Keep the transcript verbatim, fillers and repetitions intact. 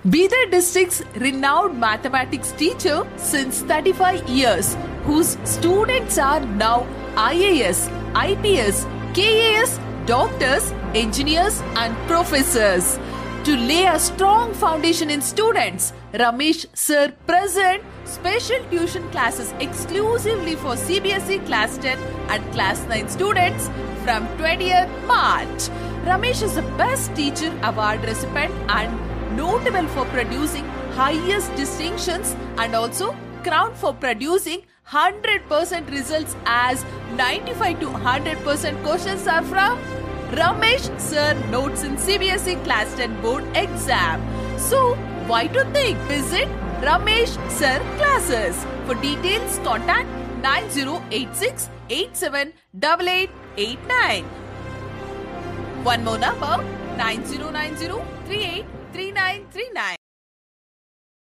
Bidar district's renowned mathematics teacher since thirty-five years, whose students are now I A S, I P S, K A S, doctors, engineers and professors. To lay a strong foundation in students, Ramesh Sir present special tuition classes exclusively for C B S E Class ten and Class nine students from twentieth March. Ramesh is the best teacher award recipient and notable for producing highest distinctions and also crowned for producing one hundred percent results as ninety-five to one hundred percent questions are from Ramesh Sir notes in C B S E Class ten board exam. So, why to think? Visit Ramesh Sir classes. For details, contact nine zero eight six eight seven eight eight eight nine. One more number, nine zero nine zero three eight three nine three nine.